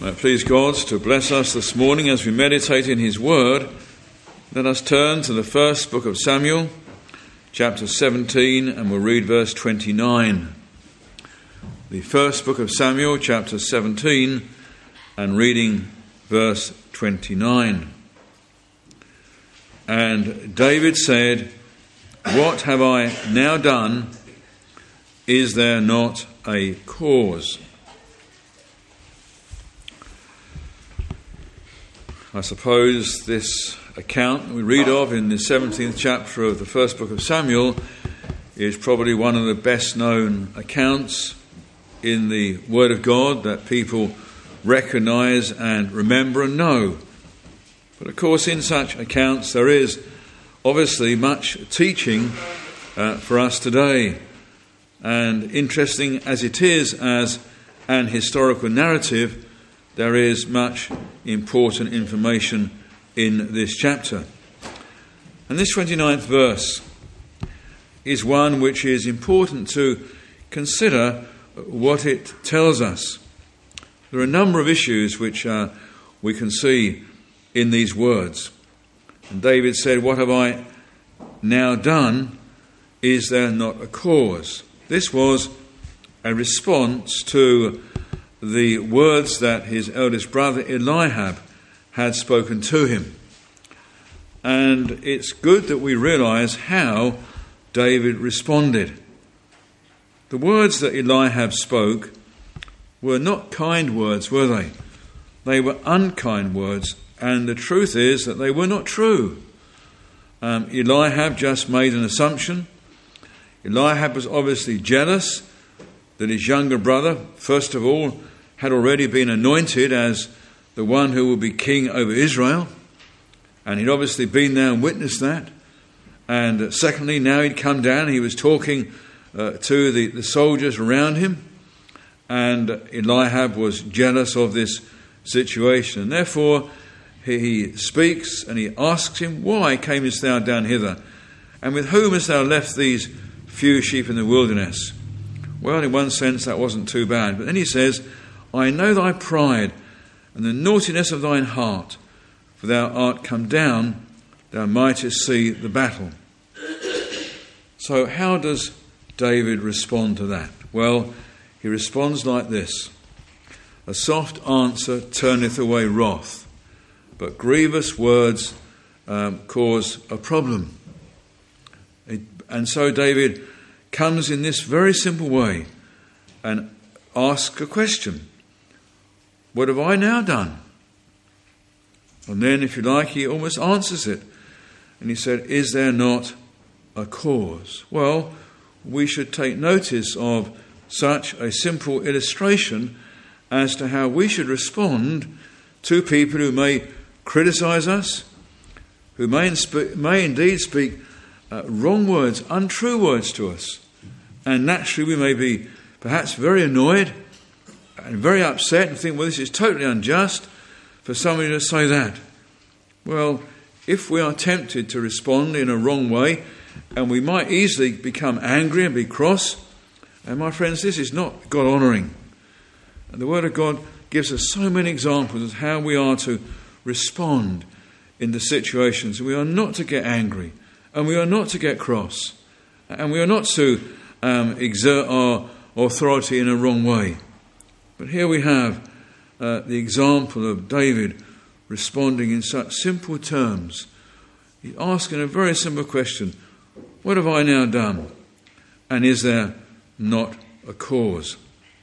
Please God to bless us this morning as we meditate in his word. Let us turn to the first book of Samuel, chapter 17, and we'll read verse 29. The first book of Samuel, chapter 17, and reading verse 29. And David said, "What have I now done? Is there not a cause?" I suppose this account we read of in the 17th chapter of the first book of Samuel is probably one of the best known accounts in the Word of God that people recognise and remember and know. But of course in such accounts there is obviously much teaching for us today. And interesting as it is as an historical narrative, there is much important information in this chapter. And this 29th verse is one which is important to consider what it tells us. There are a number of issues which we can see in these words. And David said, "What have I now done? Is there not a cause?" This was a response to the words that his eldest brother Eliab had spoken to him. And it's good that we realise how David responded. The words that Eliab spoke were not kind words, were they? They were unkind words, and the truth is that they were not true. Eliab just made an assumption. Eliab was obviously jealous that his younger brother, first of all, had already been anointed as the one who will be king over Israel. And he'd obviously been there and witnessed that. And secondly, now he'd come down, he was talking to the soldiers around him. And Eliab was jealous of this situation. And therefore, he speaks and he asks him, "Why camest thou down hither? And with whom hast thou left these few sheep in the wilderness?" Well, in one sense, that wasn't too bad. But then he says, "I know thy pride and the naughtiness of thine heart, for thou art come down, thou mightest see the battle." So how does David respond to that? Well, he responds like this: "A soft answer turneth away wrath, but grievous words cause a problem." And so David comes in this very simple way and asks a question. What have I now done? And then, if you like, he almost answers it. And he said, "Is there not a cause?" Well, we should take notice of such a simple illustration as to how we should respond to people who may criticise us, who may indeed speak wrong words, untrue words to us. And naturally we may be perhaps very annoyed and very upset and think, well, this is totally unjust for somebody to say that. Well, if we are tempted to respond in a wrong way, and we might easily become angry and be cross, and my friends, this is not God-honouring. And the Word of God gives us so many examples of how we are to respond in the situations. We are not to get angry, and we are not to get cross, and we are not to exert our authority in a wrong way. But here we have the example of David responding in such simple terms. He's asking a very simple question: what have I now done? And is there not a cause?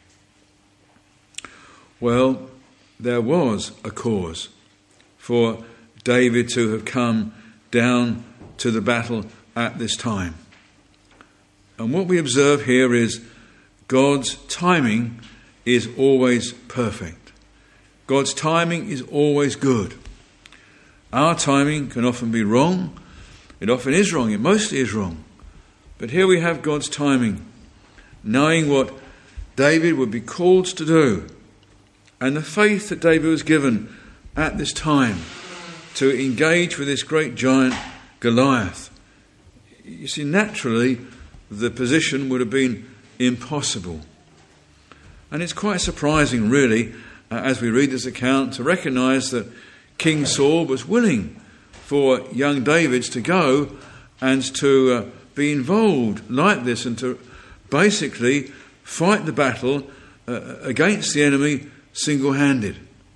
Well, there was a cause for David to have come down to the battle at this time. And what we observe here is God's timing is always perfect. God's timing is always good. Our timing can often be wrong. It often is wrong. It mostly is wrong. But here we have God's timing, knowing what David would be called to do, and the faith that David was given at this time to engage with this great giant Goliath. You see, naturally, the position would have been impossible. And it's quite surprising, really, as we read this account, to recognise that King Saul was willing for young David to go and to be involved like this and to basically fight the battle against the enemy single-handed.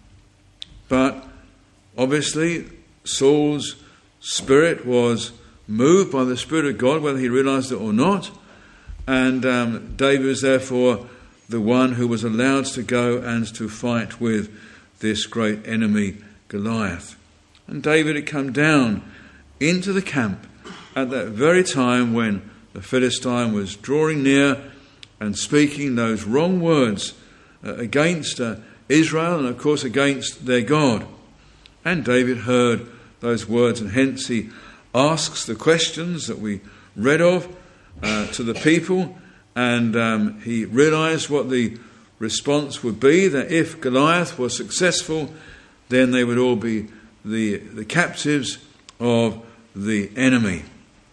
But obviously Saul's spirit was moved by the Spirit of God, whether he realised it or not, and David was therefore the one who was allowed to go and to fight with this great enemy Goliath. And David had come down into the camp at that very time when the Philistine was drawing near and speaking those wrong words against Israel and of course against their God. And David heard those words, and hence he asks the questions that we read of to the people, and he realised what the response would be, that if Goliath was successful, then they would all be the captives of the enemy.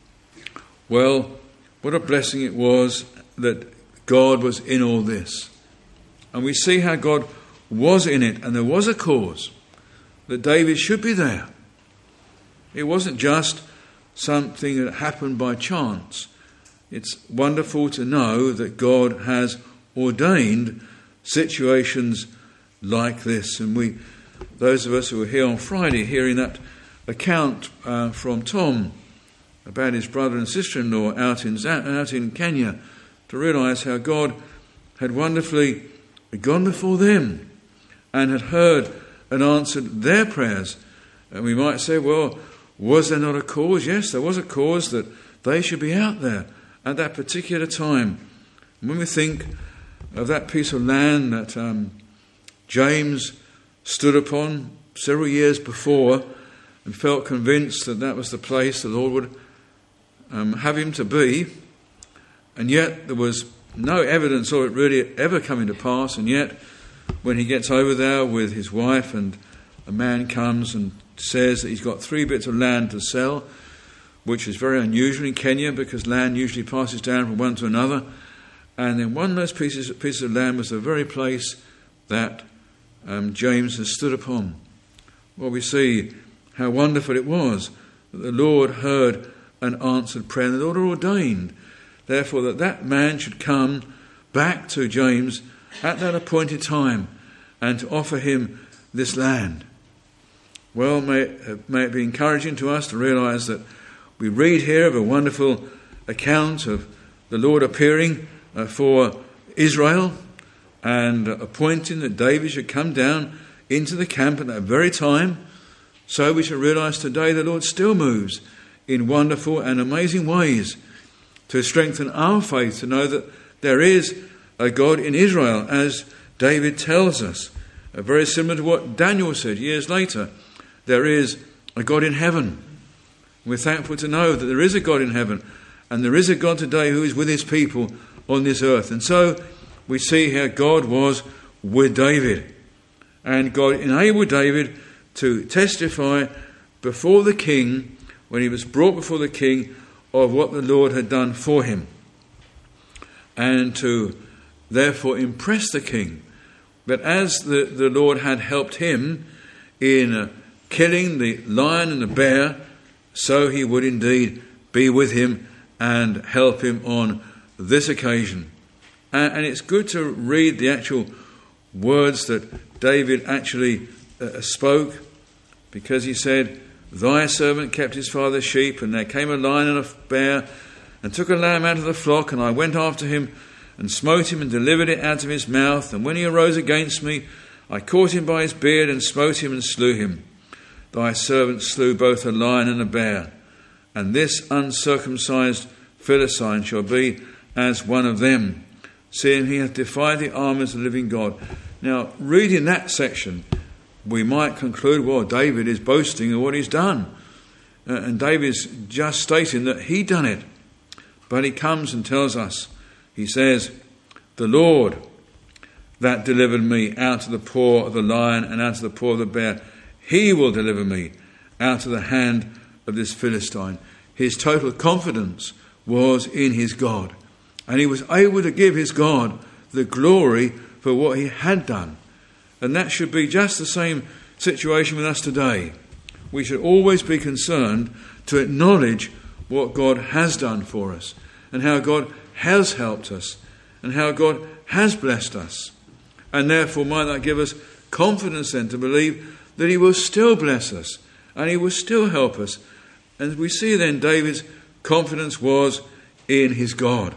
Well, what a blessing it was that God was in all this. And we see how God was in it, and there was a cause that David should be there. It wasn't just something that happened by chance. It's wonderful to know that God has ordained situations like this. And those of us who were here on Friday hearing that account from Tom about his brother and sister-in-law out in Kenya, to realise how God had wonderfully gone before them and had heard and answered their prayers. And we might say, well, was there not a cause? Yes, there was a cause that they should be out there at that particular time. And when we think of that piece of land that James stood upon several years before and felt convinced that that was the place the Lord would have him to be, and yet there was no evidence of it really ever coming to pass, and yet when he gets over there with his wife and a man comes and says that he's got 3 bits of land to sell, which is very unusual in Kenya because land usually passes down from one to another, and then one of those pieces of land was the very place that James has stood upon. Well, we see how wonderful it was that the Lord heard and answered prayer, and the Lord ordained, therefore, that man should come back to James at that appointed time and to offer him this land. Well, may it be encouraging to us to realise that we read here of a wonderful account of the Lord appearing for Israel and appointing that David should come down into the camp at that very time. So we should realise today the Lord still moves in wonderful and amazing ways to strengthen our faith, to know that there is a God in Israel, as David tells us, very similar to what Daniel said years later. There is a God in heaven. We're thankful to know that there is a God in heaven, and there is a God today who is with his people on this earth. And so we see how God was with David, and God enabled David to testify before the king, when he was brought before the king, of what the Lord had done for him, and to therefore impress the king that as the Lord had helped him in killing the lion and the bear, so he would indeed be with him and help him on this occasion. And it's good to read the actual words that David actually spoke, because he said, "Thy servant kept his father's sheep, and there came a lion and a bear, and took a lamb out of the flock, and I went after him, and smote him, and delivered it out of his mouth. And when he arose against me, I caught him by his beard, and smote him, and slew him. Thy servant slew both a lion and a bear, and this uncircumcised Philistine shall be as one of them, seeing he hath defied the armies of the living God." Now, reading that section, we might conclude, well, David is boasting of what he's done. And David's just stating that he done it. But he comes and tells us, he says, "The Lord that delivered me out of the paw of the lion and out of the paw of the bear, he will deliver me out of the hand of this Philistine." His total confidence was in his God. And he was able to give his God the glory for what he had done. And that should be just the same situation with us today. We should always be concerned to acknowledge what God has done for us, and how God has helped us, and how God has blessed us. And therefore might that give us confidence then to believe that he will still bless us, and he will still help us. And we see then David's confidence was in his God.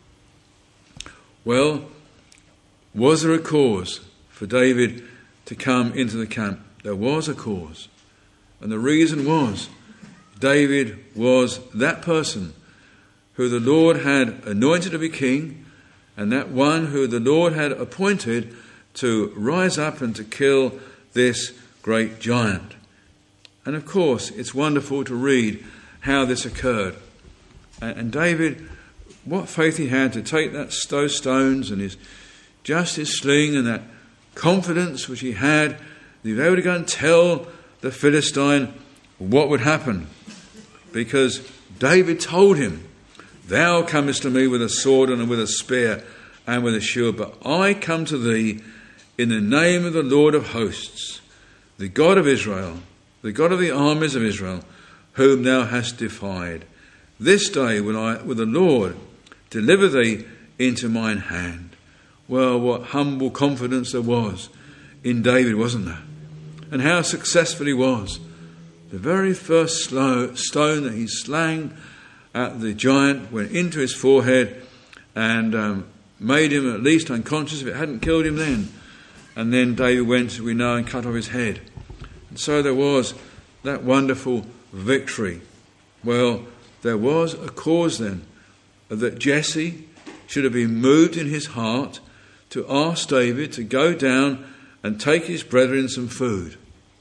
Well, was there a cause for David to come into the camp? There was a cause. And the reason was David was that person who the Lord had anointed to be king, and that one who the Lord had appointed to rise up and to kill this great giant. And of course, it's wonderful to read how this occurred. And David, what faith he had to take those stones and his sling and that confidence which he had, that he was able to go and tell the Philistine what would happen. Because David told him, "Thou comest to me with a sword and with a spear and with a shield, but I come to thee in the name of the Lord of hosts, the God of Israel, the God of the armies of Israel, whom thou hast defied. This day will the Lord deliver thee into mine hand." Well, what humble confidence there was in David, wasn't there? And how successful he was. The very first stone that he slang at the giant went into his forehead and made him at least unconscious if it hadn't killed him then. And then David went, as we know, and cut off his head. And so there was that wonderful victory. Well, there was a cause then that Jesse should have been moved in his heart to ask David to go down and take his brethren some food.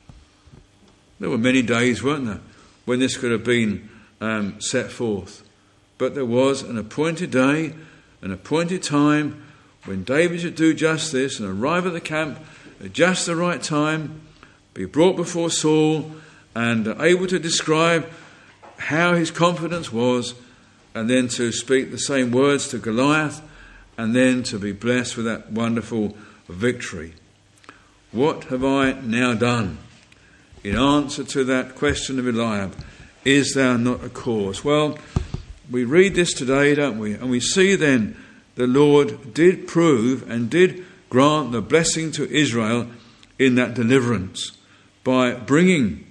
There were many days, weren't there, when this could have been set forth. But there was an appointed day, an appointed time, when David should do just this and arrive at the camp at just the right time, be brought before Saul and able to describe how his confidence was, and then to speak the same words to Goliath, and then to be blessed with that wonderful victory. What have I now done? In answer to that question of Eliab, is there not a cause? Well, we read this today, don't we? And we see then the Lord did prove and did grant the blessing to Israel in that deliverance by bringing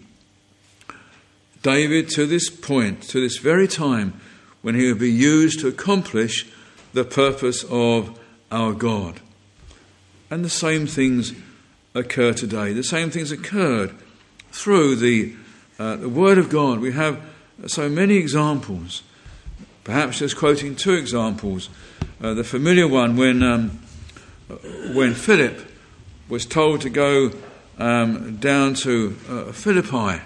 David to this point, to this very time when he would be used to accomplish the purpose of our God. And the same things occur today. The same things occurred through the Word of God. We have so many examples. Perhaps just quoting two examples. The familiar one when Philip was told to go down to Philippi,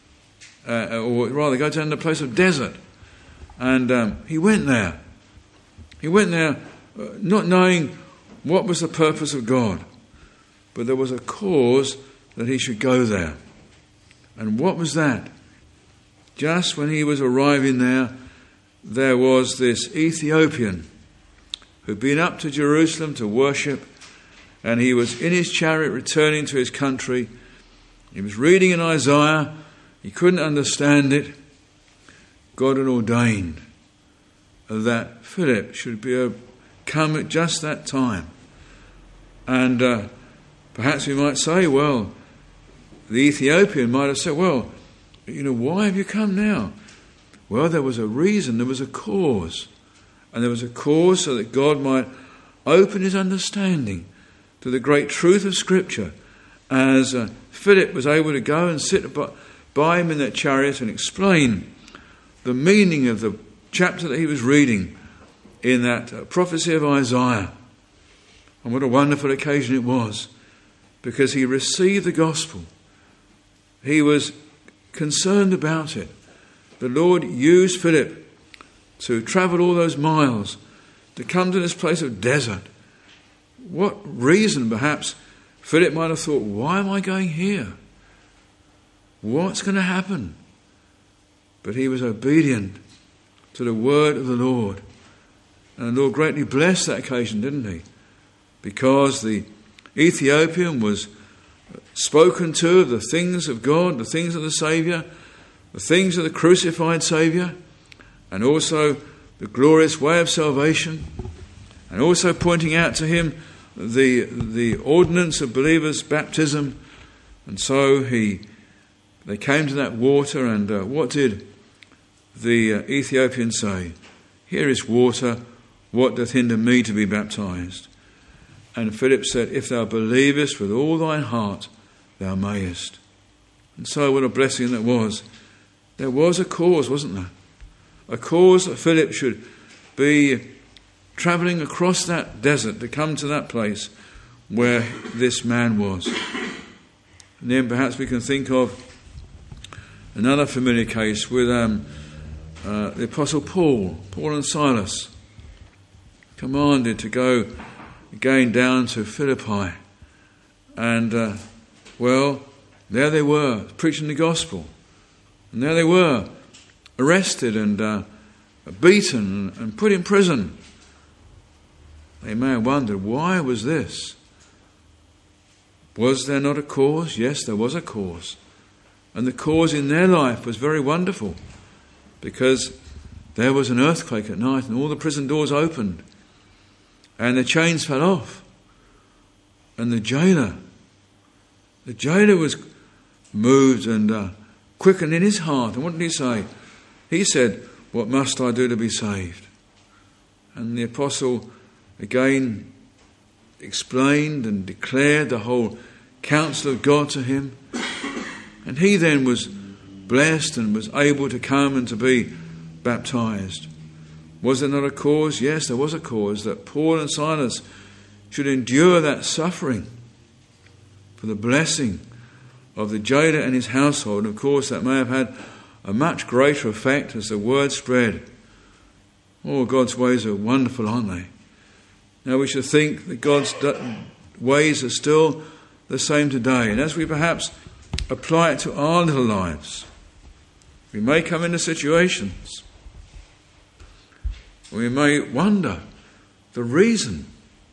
or rather go down to a place of desert. And he went there. He went there not knowing what was the purpose of God. But there was a cause that he should go there. And what was that? Just when he was arriving there, there was this Ethiopian who'd been up to Jerusalem to worship, and he was in his chariot returning to his country. He was reading in Isaiah. He couldn't understand it. God had ordained that Philip should come at just that time. And perhaps we might say, well, the Ethiopian might have said, well, why have you come now? Well, there was a reason, there was a cause. And there was a cause so that God might open his understanding to the great truth of Scripture, as Philip was able to go and sit by him in that chariot and explain the meaning of the chapter that he was reading in that prophecy of Isaiah. And what a wonderful occasion it was, because he received the gospel. He was concerned about it. The Lord used Philip to travel all those miles to come to this place of desert. What reason, perhaps, Philip might have thought, why am I going here? What's going to happen? But he was obedient to the word of the Lord. And the Lord greatly blessed that occasion, didn't he? Because the Ethiopian was spoken to of the things of God, the things of the Saviour, the things of the crucified Saviour, and also the glorious way of salvation, and also pointing out to him the ordinance of believers' baptism. And so they came to that water, and what did the Ethiopian say? Here is water, what doth hinder me to be baptized? And Philip said, if thou believest with all thine heart, thou mayest. And so what a blessing that was. There was a cause, wasn't there? A cause that Philip should be travelling across that desert to come to that place where this man was. And then perhaps we can think of another familiar case with the Apostle Paul and Silas, commanded to go again down to Philippi. And, there they were, preaching the gospel. And there they were, arrested and beaten and put in prison. They may have wondered, why was this? Was there not a cause? Yes, there was a cause. And the cause in their life was very wonderful, because there was an earthquake at night and all the prison doors opened and the chains fell off. And the jailer was moved and quickened in his heart. And what did he say? He said, what must I do to be saved? And the apostle again explained and declared the whole counsel of God to him. And he then was blessed and was able to come and to be baptized. Was there not a cause? Yes, there was a cause, that Paul and Silas should endure that suffering for the blessing of the jailer and his household. Of course, that may have had a much greater effect as the word spread. Oh, God's ways are wonderful, aren't they? Now we should think that God's ways are still the same today. And as we perhaps apply it to our little lives, we may come into situations. We may wonder the reason.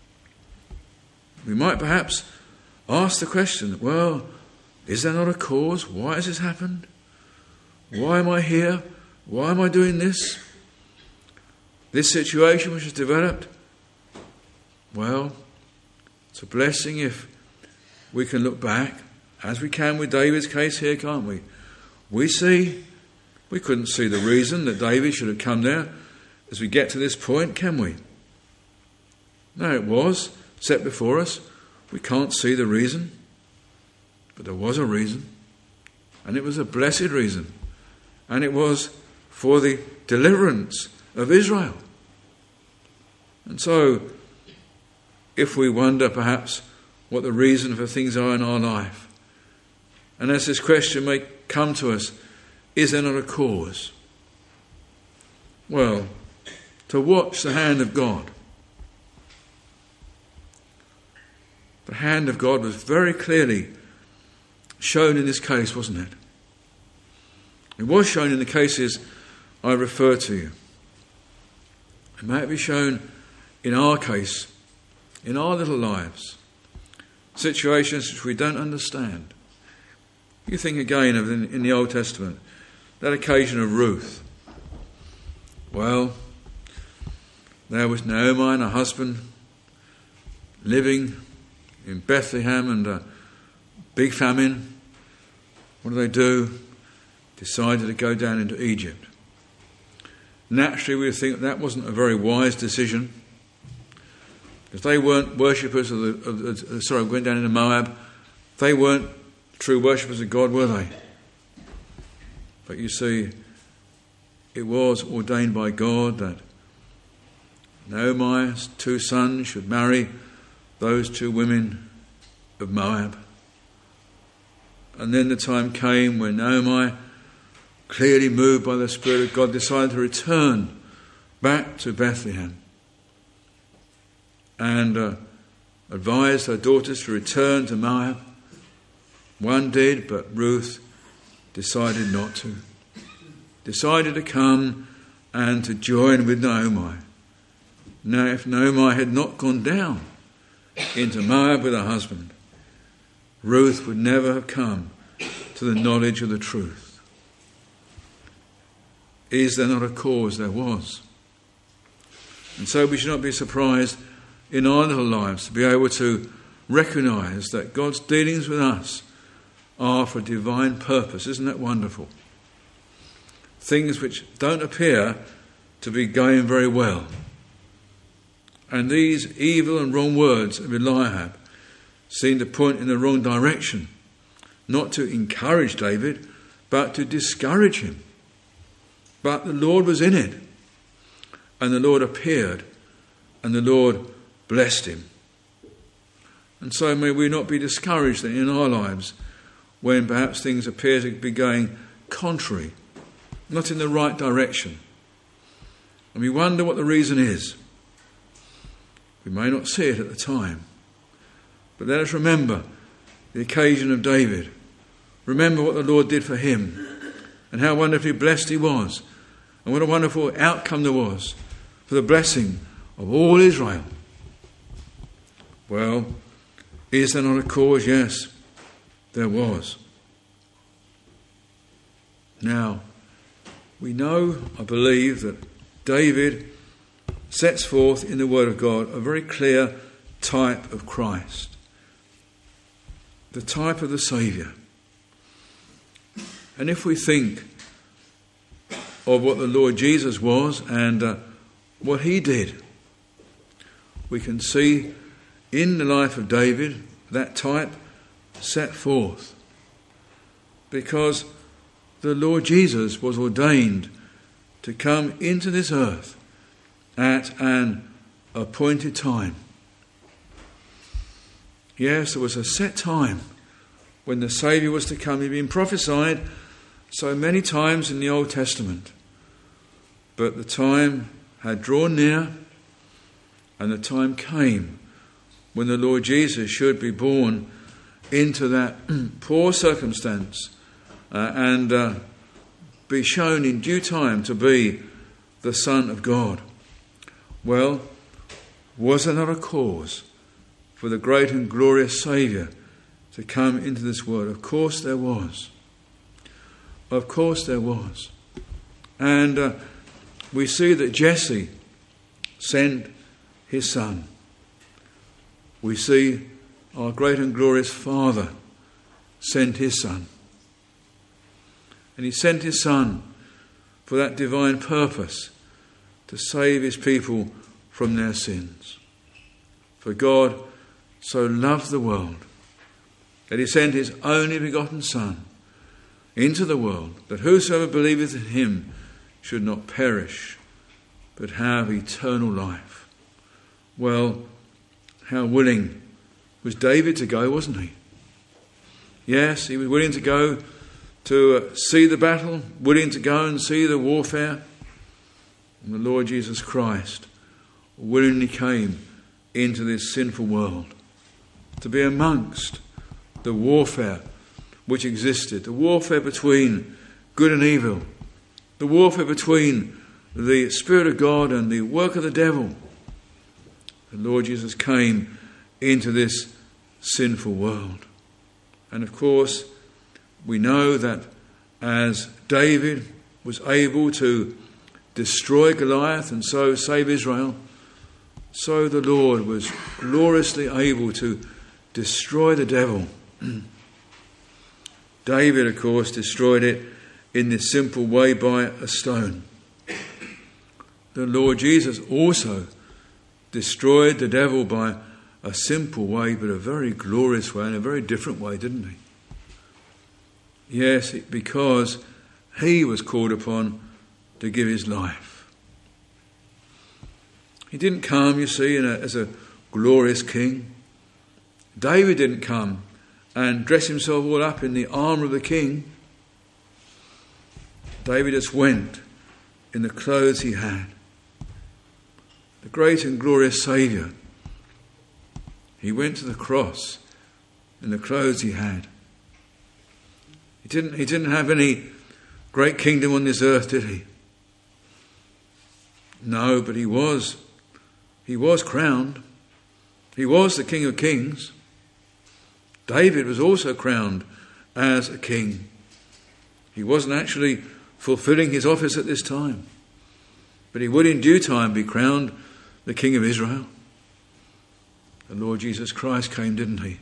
We might perhaps ask the question, well, is there not a cause? Why has this happened? Why am I here? Why am I doing this? This situation which has developed? Well, it's a blessing if we can look back, as we can with David's case here, can't we? We couldn't see the reason that David should have come there as we get to this point, can we? No, it was set before us. We can't see the reason, but there was a reason, and it was a blessed reason, and it was for the deliverance of Israel. And so, if we wonder perhaps what the reason for things are in our life, and as this question may come to us, is there not a cause? Well, to watch the hand of God. The hand of God was very clearly shown in this case, wasn't it? It was shown in the cases I refer to you. It might be shown in our case, in our little lives, situations which we don't understand. You think again of in the Old Testament, that occasion of Ruth. Well, there was Naomi and her husband living in Bethlehem, and a big famine. What do? Decided to go down into Egypt. Naturally, we would think that wasn't a very wise decision, because they weren't worshippers went down into Moab. They weren't true worshippers of God, were they? But you see, it was ordained by God that Naomi's two sons should marry those two women of Moab. And then the time came when Naomi, clearly moved by the Spirit of God, decided to return back to Bethlehem and advised her daughters to return to Moab. One did, but Ruth decided not to. Decided to come and to join with Naomi. Now, if Naomi had not gone down into Moab with her husband, Ruth would never have come to the knowledge of the truth. Is there not a cause? There was. And so we should not be surprised in our little lives to be able to recognise that God's dealings with us are for divine purpose. Isn't that wonderful? Things which don't appear to be going very well. And these evil and wrong words of Eliab seem to point in the wrong direction, not to encourage David, but to discourage him. But the Lord was in it, and the Lord appeared, and the Lord blessed him. And so may we not be discouraged in our lives when perhaps things appear to be going contrary, not in the right direction. And we wonder what the reason is. We may not see it at the time, but let us remember the occasion of David. Remember what the Lord did for him and how wonderfully blessed he was, and what a wonderful outcome there was for the blessing of all Israel. Well, is there not a cause? Yes, there was. Now, we know, I believe, that David sets forth in the Word of God a very clear type of Christ, the type of the Saviour. And if we think of what the Lord Jesus was and what he did, we can see in the life of David that type set forth, because the Lord Jesus was ordained to come into this earth at an appointed time. Yes, there was a set time when the Saviour was to come. He'd been prophesied so many times in the Old Testament. But the time had drawn near, and the time came when the Lord Jesus should be born into that poor circumstance and be shown in due time to be the Son of God. Well, was there not a cause for the great and glorious Saviour to come into this world? Of course there was. Of course there was. And we see that Jesse sent his son. We see our great and glorious Father sent his son. And he sent his son for that divine purpose, to save his people from their sins. For God so loved the world that he sent his only begotten Son into the world, that whosoever believeth in him should not perish, but have eternal life. Well, how willing was David to go, wasn't he? Yes, he was willing to go to see the battle, willing to go and see the warfare. And the Lord Jesus Christ willingly came into this sinful world to be amongst the warfare which existed, the warfare between good and evil, the warfare between the Spirit of God and the work of the devil. The Lord Jesus came into this sinful world. And of course, we know that as David was able to destroy Goliath and so save Israel, so the Lord was gloriously able to destroy the devil. David, of course, destroyed it in this simple way by a stone. The Lord Jesus also destroyed the devil by a simple way, but a very glorious way and a very different way, didn't he? Yes, because he was called upon to give his life. He didn't come, you see, as a glorious king. David didn't come and dress himself all up in the armour of the king. David just went in the clothes he had. The great and glorious Saviour, he went to the cross in the clothes he had. He didn't have any great kingdom on this earth, did he? No, but he was crowned. He was the King of Kings. David was also crowned as a king. He wasn't actually fulfilling his office at this time, but he would in due time be crowned the King of Israel. The Lord Jesus Christ came, didn't he?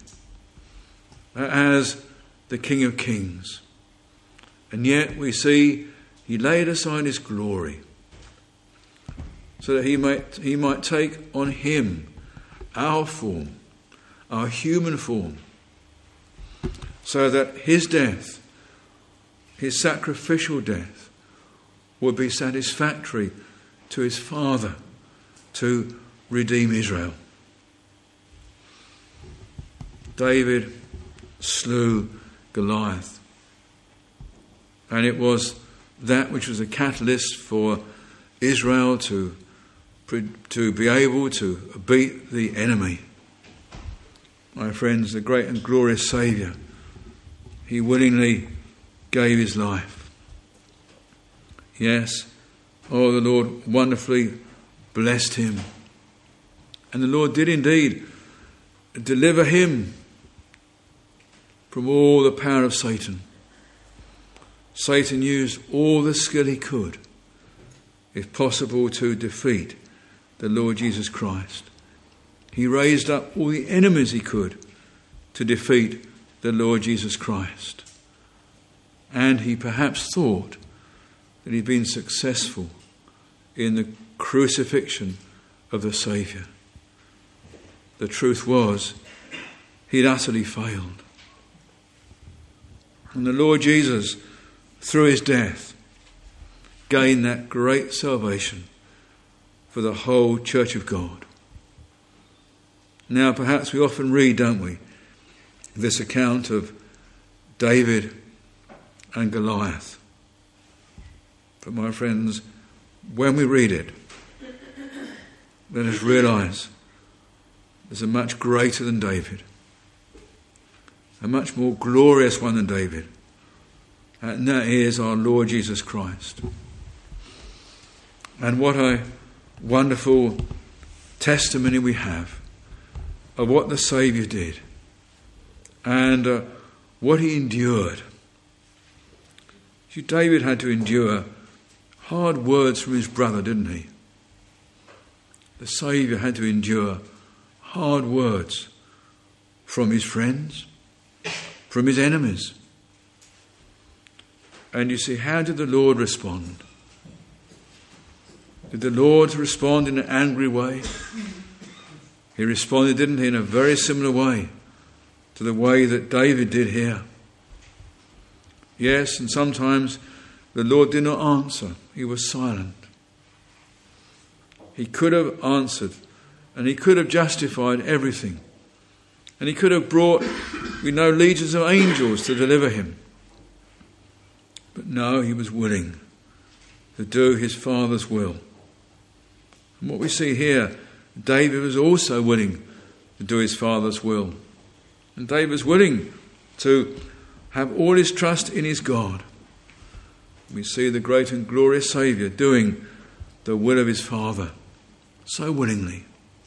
As the King of Kings. And yet we see he laid aside his glory so that he might take on him our form, our human form, so that his death, his sacrificial death, would be satisfactory to his Father to redeem Israel. David slew Goliath, and it was that which was a catalyst for Israel to be able to beat the enemy. My friends, the great and glorious Saviour, he willingly gave his life. Yes, oh, the Lord wonderfully blessed him. And the Lord did indeed deliver him from all the power of Satan. Satan used all the skill he could, if possible, to defeat the Lord Jesus Christ. He raised up all the enemies he could to defeat the Lord Jesus Christ. And he perhaps thought that he'd been successful in the crucifixion of the Saviour. The truth was, he'd utterly failed. And the Lord Jesus, through his death, gained that great salvation for the whole Church of God. Now, perhaps we often read, don't we, this account of David and Goliath. But my friends, when we read it, let us realise there's a much greater than David, a much more glorious one than David, and that is our Lord Jesus Christ. And what a wonderful testimony we have of what the Saviour did and what he endured. See, David had to endure hard words from his brother, didn't he? The Saviour had to endure hard words from his friends, from his enemies. And you see, how did the Lord respond? Did the Lord respond in an angry way? He responded, didn't he, in a very similar way to the way that David did here. Yes, and sometimes the Lord did not answer. He was silent. He could have answered, and he could have justified everything. And he could have brought, legions of angels to deliver him. But no, he was willing to do his Father's will. And what we see here, David was also willing to do his Father's will. And David was willing to have all his trust in his God. We see the great and glorious Saviour doing the will of his Father so willingly,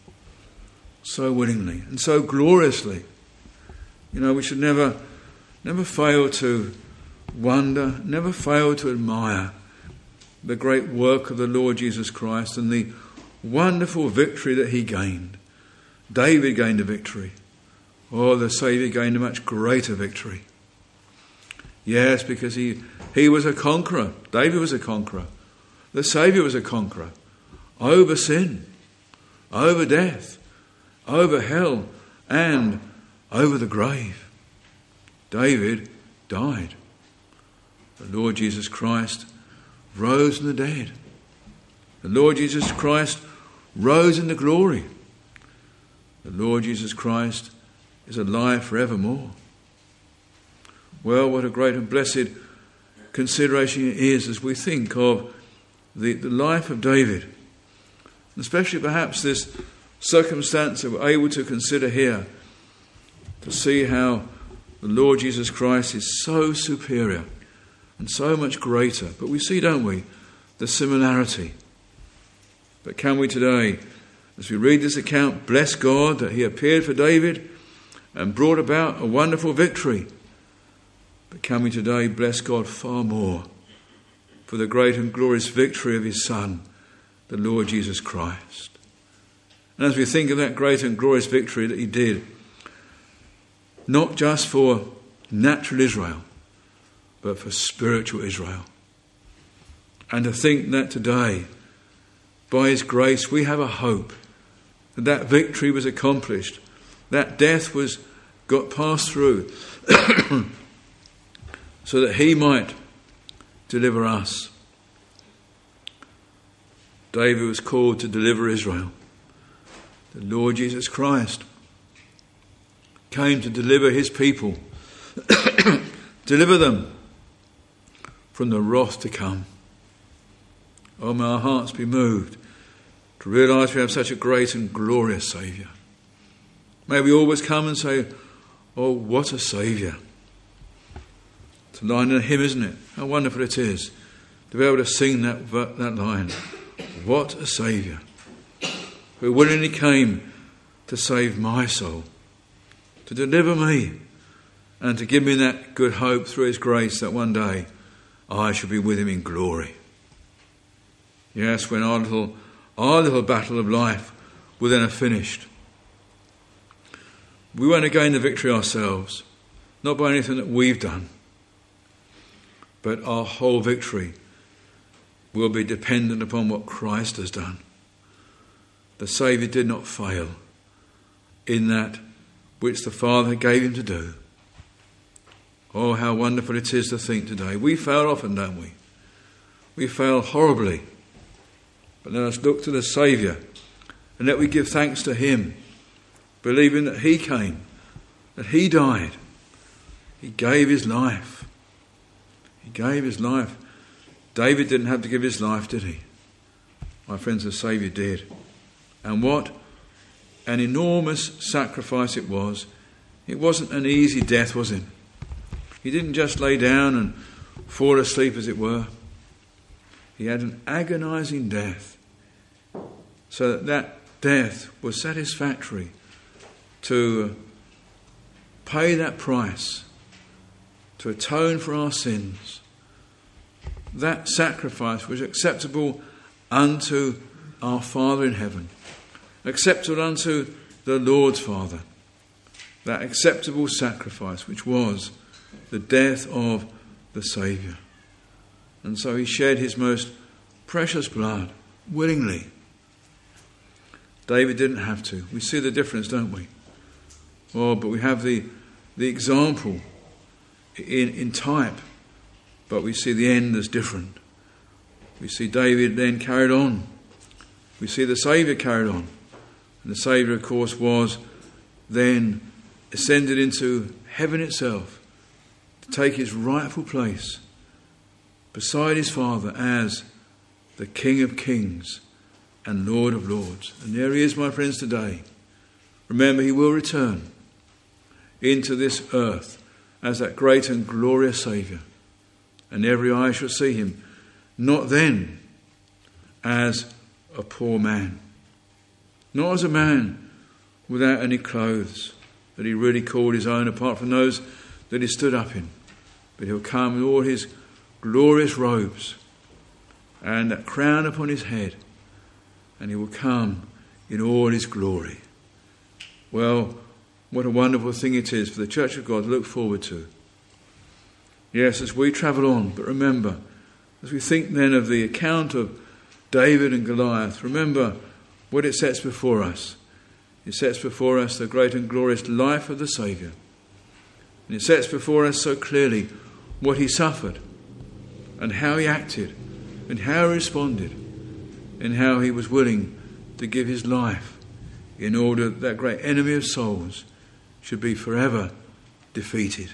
and so gloriously. We should never fail to wonder, never fail to admire the great work of the Lord Jesus Christ and the wonderful victory that he gained. David gained a victory. Oh, the Saviour gained a much greater victory. Yes, because he was a conqueror. David was a conqueror. The Saviour was a conqueror over sin, over death, over hell, and over the grave. David died. The Lord Jesus Christ rose from the dead. The Lord Jesus Christ rose into glory. The Lord Jesus Christ is alive forevermore. Well, what a great and blessed consideration it is as we think of the life of David, especially perhaps this circumstance that we're able to consider here, to see how the Lord Jesus Christ is so superior and so much greater. But we see, don't we, the similarity. But can we today As we read this account, bless God that he appeared for David and brought about a wonderful victory. But can we today bless God far more for the great and glorious victory of his Son, the Lord Jesus Christ? And as we think of that great and glorious victory that he did, not just for natural Israel, but for spiritual Israel. And to think that today, by his grace, we have a hope that that victory was accomplished, that death got passed through, so that he might deliver us. David was called to deliver Israel. The Lord Jesus Christ came to deliver his people, deliver them from the wrath to come. Oh, may our hearts be moved to realise we have such a great and glorious Saviour. May we always come and say, oh, what a Saviour. It's a line in a hymn, isn't it? How wonderful it is to be able to sing that line. What a Saviour, who willingly came to save my soul, to deliver me, and to give me that good hope through his grace that one day I shall be with him in glory. Yes, when our little battle of life will then have finished, we won't gain the victory ourselves, not by anything that we've done, but our whole victory will be dependent upon what Christ has done. The Saviour did not fail in that which the Father gave him to do. Oh, how wonderful it is to think today. We fail often, don't we? We fail horribly. But let us look to the Saviour and let we give thanks to him, believing that he came, that he died. He gave his life. He gave his life. David didn't have to give his life, did he? My friends, the Saviour did. And what an enormous sacrifice it was. It wasn't an easy death, was it? He didn't just lay down and fall asleep, as it were. He had an agonising death, so that death was satisfactory to pay that price, to atone for our sins. That sacrifice was acceptable unto our Father in heaven, acceptable unto the Lord's Father. That acceptable sacrifice, which was the death of the Saviour. And so he shed his most precious blood willingly. David didn't have to. We see the difference, don't we? Oh, but we have the example in type, but we see the end as different. We see David then carried on. We see the Saviour carried on. And the Saviour, of course, was then ascended into heaven itself to take his rightful place beside his Father as the King of Kings and Lord of Lords. And there he is, my friends, today. Remember, he will return into this earth as that great and glorious Saviour. And every eye shall see him, not then as a poor man, not as a man without any clothes that he really called his own, apart from those that he stood up in. But he'll come with all his glorious robes and that crown upon his head, and he will come in all his glory. Well, what a wonderful thing it is for the Church of God to look forward to. Yes, as we travel on, but remember, as we think then of the account of David and Goliath, remember what it sets before us. It sets before us the great and glorious life of the Saviour. And it sets before us so clearly what he suffered and how he acted and how he responded and how he was willing to give his life in order that that great enemy of souls should be forever defeated.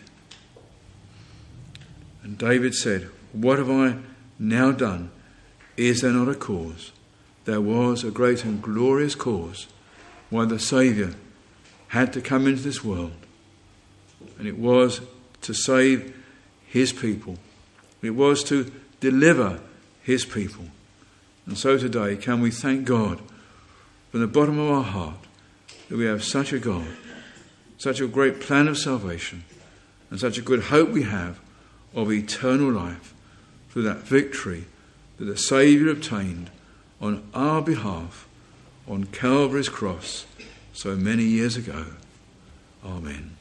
And David said, what have I now done? Is there not a cause? There was a great and glorious cause why the Saviour had to come into this world. And it was to save his people. It was to deliver his people. And so today, can we thank God from the bottom of our heart that we have such a God, such a great plan of salvation, and such a good hope we have of eternal life through that victory that the Saviour obtained on our behalf on Calvary's cross so many years ago. Amen.